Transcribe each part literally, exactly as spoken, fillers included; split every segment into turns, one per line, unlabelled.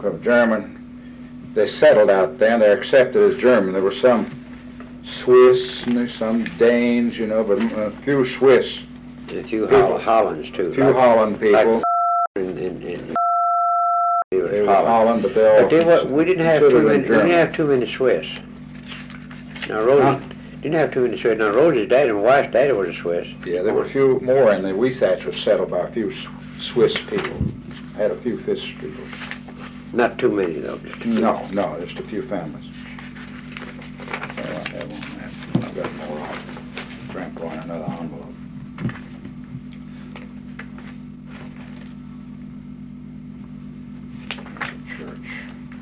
of German. They settled out there, and they're accepted as German. There were some Swiss, and there's some Danes, you know, but a few Swiss.
A few Holl Hollands, too.
A few
like,
Holland people.
Like in, in, in,
they were Holland, Holland but they all
but they were, we didn't have too many. We
German.
didn't have too many Swiss. Now Rose
huh?
didn't have too many Swiss. Now Rose's daddy, my wife's daddy, was a Swiss.
Yeah, there were a few more, and the Weisach was settled by a few Swiss people. Had a few Swiss people.
Not too many though. Just a few.
No, no, just a few families. Oh, I have one. I've got more. I'll tramp on another envelope. Church.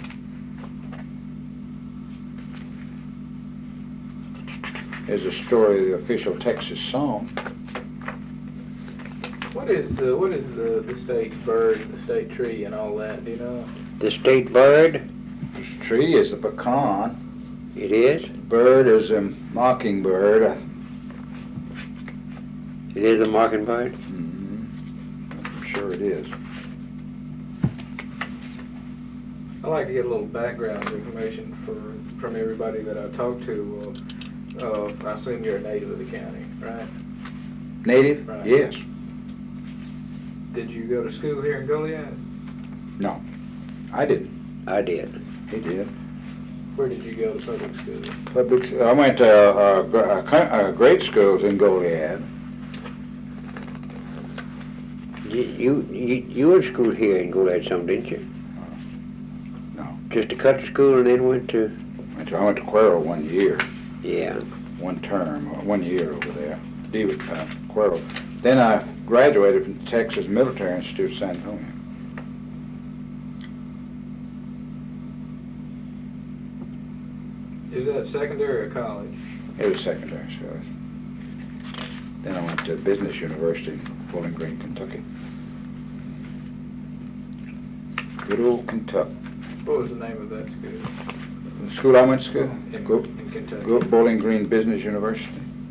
Here's a story of the official Texas song.
What is the what is the, the state bird, the state tree, and all that? Do you know?
The state bird.
This tree is a pecan.
It is.
Bird is a mockingbird.
It is a mockingbird.
Mm-hmm. I'm sure it is.
I like to get a little background information for from everybody that I talk to. Uh, uh, I assume you're a native of the county, right?
Native?
Right.
Yes.
Did you go to school here in Goliad?
No, I didn't.
I did.
He did.
Where did you go to public school?
Public. I went to uh, uh, uh, grade schools in Goliad.
You you you, you went to school here in Goliad some, didn't you?
No.
Just to cut to school and then went to.
Went to, I went to Cuero one year.
Yeah.
One term, or one year over there. David uh, Cuero. Then I graduated from Texas Military Institute, San Antonio.
Is that secondary or college?
It was secondary service. Then I went to Business University in Bowling Green, Kentucky. Good old Kentucky.
What was the name of that school?
The school I went to school?
In,
Go,
in Kentucky.
go Bowling Green Business University.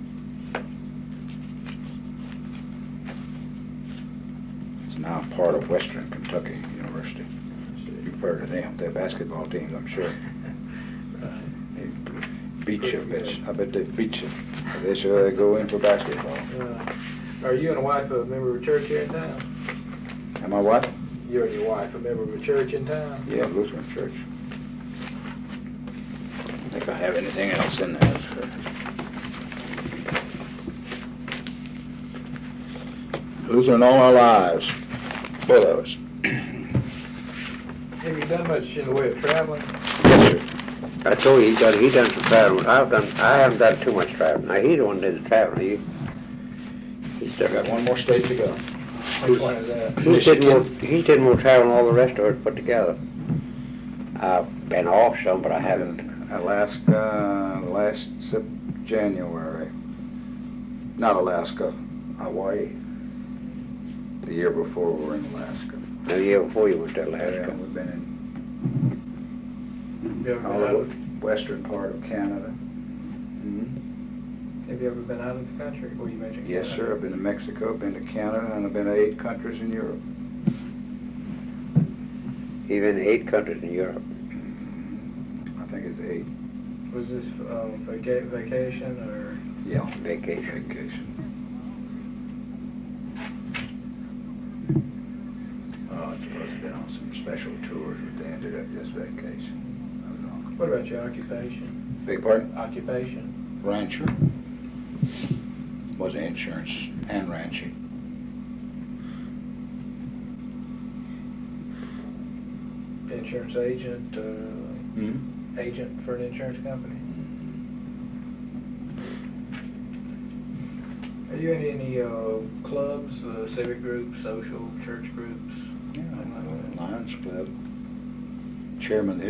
It's now part of Western Kentucky University. You've heard of them. Their basketball teams, I'm sure. They beat you, I bet, I bet they beat you. They sure they go in for basketball.
Uh, are you and a wife a member of a church here in town?
Am I what?
You and your wife a member of a church in town?
Yeah, Lutheran Church. I don't think I have anything else in there. So. Lutheran all our lives. Both of us.
Have you done much in the way of traveling?
Yes, sir.
I told you he done he done some traveling. I've done I haven't done too much traveling. Now he's the one that did the traveling. He
He's still got one more state to go.
Which one is that?
he did more he did more traveling than all the rest of us put together. I've been off some, but I haven't.
Alaska last Sep- January. Not Alaska, Hawaii. The year before we were in Alaska.
The year before you went to
Yeah,
Alaska.
we've been
Have you ever
in
been
all
out
the
of,
western part of Canada. Mhm.
have you ever been out of the country? Well, you mentioned
Yes,
Canada.
sir. I've been to Mexico, been to Canada, and I've been to eight countries in Europe.
He's been in eight countries in Europe.
I think it's eight.
Was this um, vaca- vacation or?
Yeah,
Vacation.
vacation. Oh, it's supposed to have been on some special tours, but they ended up just vacation. I don't know.
What about your occupation?
Big pardon?
Occupation.
Rancher. Was insurance and ranching.
Insurance agent, uh,
Hmm?
agent for an insurance company. Are you in any uh, clubs, uh, civic groups, social, church groups?
Yeah,
Anything like that?
Lions Club. Chairman of the